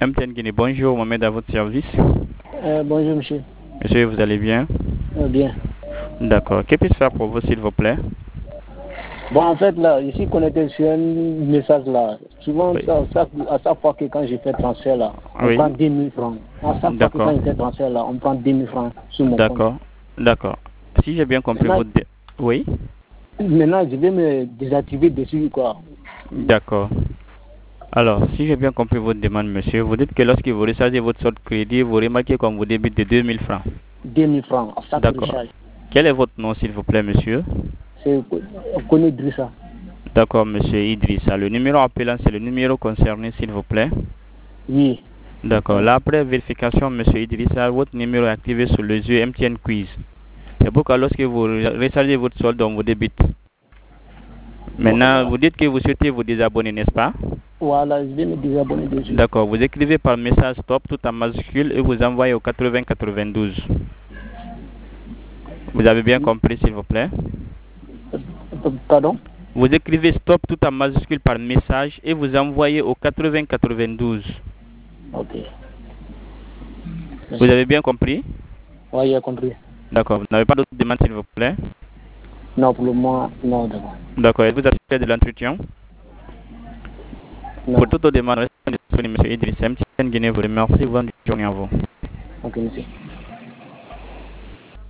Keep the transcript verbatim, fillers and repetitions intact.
M T N Guinée, bonjour, Mohamed à votre service. Euh, bonjour monsieur. Monsieur, vous allez bien? Euh, bien. D'accord. Que puis-je faire pour vous, s'il vous plaît? Bon, en fait, là, ici, connecté sur un message là. Souvent, Oui. ça, ça, à chaque fois que quand je fais transfert là, on Oui. prend dix mille francs. À chaque fois que D'accord. quand je fais transfert là, on prend dix mille francs sur mon compte. D'accord. D'accord. Si j'ai bien compris Maintenant, votre... dé- Oui. maintenant, je vais me désactiver dessus, quoi. D'accord. Alors, si j'ai bien compris votre demande, monsieur, vous dites que lorsque vous rechargez votre solde crédit, vous remarquez qu'on vous débite de deux mille francs. deux mille francs à chaque D'accord. recharge. Quel est votre nom, s'il vous plaît, monsieur? C'est connu Drissa. D'accord, monsieur Idrissa. Le numéro appelant, c'est le numéro concerné, s'il vous plaît. Oui. D'accord. Là, après vérification, monsieur Idrissa, votre numéro est activé sur le jeu M T N Quiz. C'est pourquoi lorsque vous rechargez votre solde, on vous débite. Maintenant, vous dites que vous souhaitez vous désabonner, n'est-ce pas? Voilà, je vais me désabonner dessus. D'accord. Vous écrivez par message stop tout en majuscule et vous envoyez au quatre-vingts quatre-vingt-douze. Vous avez bien compris, s'il vous plaît? Pardon? Vous écrivez stop tout en majuscule par message et vous envoyez au quatre-vingts quatre-vingt-douze. Ok. Vous avez bien compris? Oui, j'ai compris. D'accord. Vous n'avez pas d'autres demandes, s'il vous plaît? Non, pour le moment, non, d'accord. D'accord. Êtes-vous satisfait de l'entretien? Non. Pour toutes vos demandes, restez disponible, M. Idriss. M T N Guinée vous remercie. Bonne journée à vous. Ok, monsieur.